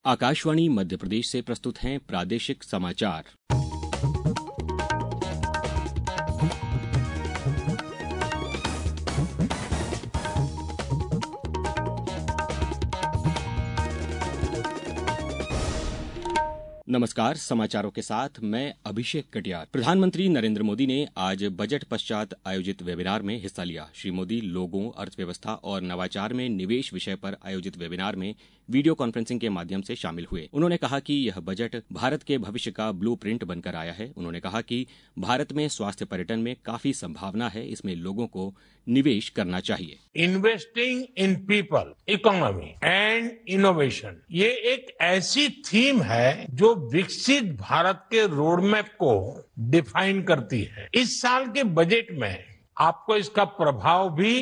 आकाशवाणी मध्य प्रदेश से प्रस्तुत हैं प्रादेशिक समाचार। नमस्कार, समाचारों के साथ मैं अभिषेक कटियार। प्रधानमंत्री नरेंद्र मोदी ने आज बजट पश्चात आयोजित वेबिनार में हिस्सा लिया। श्री मोदी लोगों, अर्थव्यवस्था और नवाचार में निवेश विषय पर आयोजित वेबिनार में वीडियो कॉन्फ्रेंसिंग के माध्यम से शामिल हुए। उन्होंने कहा कि यह बजट भारत के भविष्य का ब्लूप्रिंट बनकर आया है। उन्होंने कहा कि भारत में स्वास्थ्य पर्यटन में काफी संभावना है, इसमें लोगों को निवेश करना चाहिए। Investing in people, economy and innovation, ये एक ऐसी थीम है जो विकसित भारत के रोडमैप को डिफाइन करती है। इस साल के बजट में आपको इसका प्रभाव भी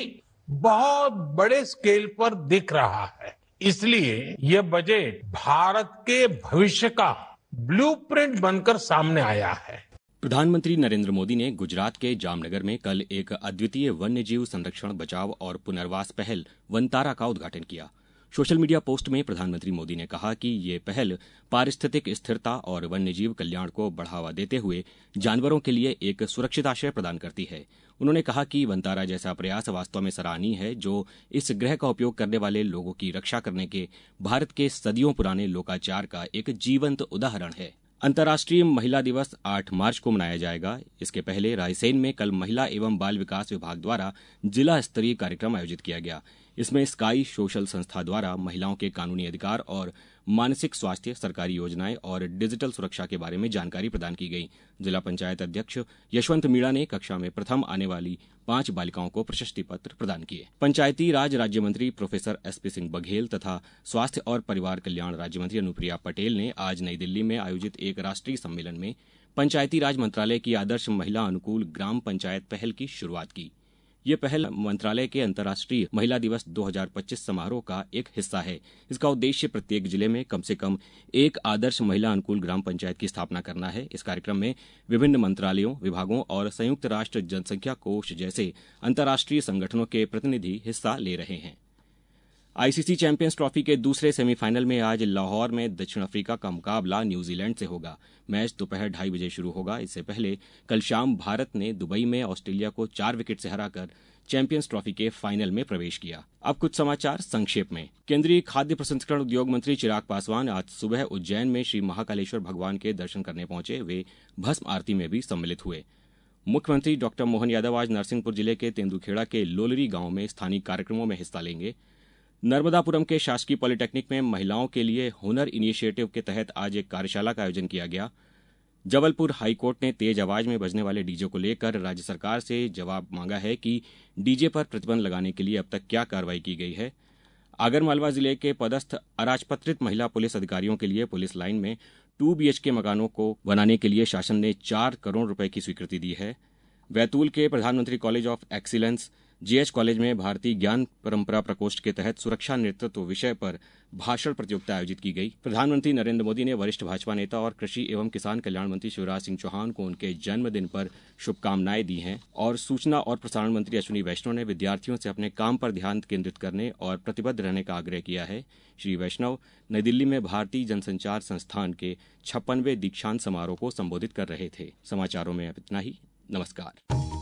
बहुत बड़े स्केल पर दिख रहा है। इसलिए यह बजट भारत के भविष्य का ब्लूप्रिंट बनकर सामने आया है। प्रधानमंत्री नरेंद्र मोदी ने गुजरात के जामनगर में कल एक अद्वितीय वन्यजीव संरक्षण, बचाव और पुनर्वास पहल वनतारा का उद्घाटन किया। सोशल मीडिया पोस्ट में प्रधानमंत्री मोदी ने कहा कि ये पहल पारिस्थितिक स्थिरता और वन्यजीव कल्याण को बढ़ावा देते हुए जानवरों के लिए एक सुरक्षित आश्रय प्रदान करती है। उन्होंने कहा कि वनतारा जैसा प्रयास वास्तव में सराहनीय है, जो इस ग्रह का उपयोग करने वाले लोगों की रक्षा करने के भारत के सदियों पुराने लोकाचार का एक जीवंत उदाहरण है। अंतर्राष्ट्रीय महिला दिवस 8 मार्च को मनाया जाएगा। इसके पहले रायसेन में कल महिला एवं बाल विकास विभाग द्वारा जिला स्तरीय कार्यक्रम आयोजित किया गया। इसमें स्काई सोशल संस्था द्वारा महिलाओं के कानूनी अधिकार और मानसिक स्वास्थ्य, सरकारी योजनाएं और डिजिटल सुरक्षा के बारे में जानकारी प्रदान की गई। जिला पंचायत अध्यक्ष यशवंत मीणा ने कक्षा में प्रथम आने वाली 5 बालिकाओं को प्रशस्ति पत्र प्रदान किए। पंचायती राज राज्य मंत्री प्रोफेसर SP सिंह बघेल तथा स्वास्थ्य और परिवार कल्याण राज्य मंत्री अनुप्रिया पटेल ने आज नई दिल्ली में आयोजित एक राष्ट्रीय सम्मेलन में पंचायती राज मंत्रालय की आदर्श महिला अनुकूल ग्राम पंचायत पहल की शुरुआत की। ये पहल मंत्रालय के अंतर्राष्ट्रीय महिला दिवस 2025 समारोह का एक हिस्सा है। इसका उद्देश्य प्रत्येक जिले में कम से कम एक आदर्श महिला अनुकूल ग्राम पंचायत की स्थापना करना है। इस कार्यक्रम में विभिन्न मंत्रालयों, विभागों और संयुक्त राष्ट्र जनसंख्या कोष जैसे अंतर्राष्ट्रीय संगठनों के प्रतिनिधि हिस्सा ले रहे हैं। ICC चैंपियंस ट्रॉफी के दूसरे सेमीफाइनल में आज लाहौर में दक्षिण अफ्रीका का मुकाबला न्यूजीलैंड से होगा। मैच दोपहर 2:30 बजे शुरू होगा। इससे पहले कल शाम भारत ने दुबई में ऑस्ट्रेलिया को 4 विकेट से हराकर चैंपियंस ट्रॉफी के फाइनल में प्रवेश किया। अब कुछ समाचार संक्षेप में। केंद्रीय खाद्य प्रसंस्करण उद्योग मंत्री चिराग पासवान आज सुबह उज्जैन में श्री महाकालेश्वर भगवान के दर्शन करने पहुंचे। वे भस्म आरती में भी सम्मिलित हुए। मुख्यमंत्री डॉ मोहन यादव आज नरसिंहपुर जिले के तेंदुखेड़ा के लोलरी गांव में स्थानीय कार्यक्रमों में हिस्सा लेंगे। नर्मदापुरम के शासकीय पॉलिटेक्निक में महिलाओं के लिए हुनर इनिशिएटिव के तहत आज एक कार्यशाला का आयोजन किया गया। जबलपुर हाईकोर्ट ने तेज आवाज में बजने वाले डीजे को लेकर राज्य सरकार से जवाब मांगा है कि डीजे पर प्रतिबंध लगाने के लिए अब तक क्या कार्रवाई की गई है। आगरमालवा जिले के पदस्थ अराजपत्रित महिला पुलिस अधिकारियों के लिए पुलिस लाइन में 2 BHK मकानों को बनाने के लिए शासन ने 4 करोड़ रुपए की स्वीकृति दी है। बैतूल के प्रधानमंत्री college of excellence JH college में भारतीय ज्ञान परंपरा प्रकोष्ठ के तहत सुरक्षा नेतृत्व विषय पर भाषण प्रतियोगिता आयोजित की गई। प्रधानमंत्री नरेंद्र मोदी ने वरिष्ठ भाजपा नेता और कृषि एवं किसान कल्याण मंत्री शिवराज सिंह चौहान को उनके जन्मदिन पर शुभकामनाएं दी हैं और सूचना और प्रसारण मंत्री अश्विनी वैष्णव ने विद्यार्थियों से अपने काम पर ध्यान केंद्रित करने और प्रतिबद्ध रहने का आग्रह किया है। श्री वैष्णव नई दिल्ली में भारतीय जनसंचार संस्थान के 56वें दीक्षांत समारोह को संबोधित कर रहे थे। समाचारों में इतना ही। नमस्कार।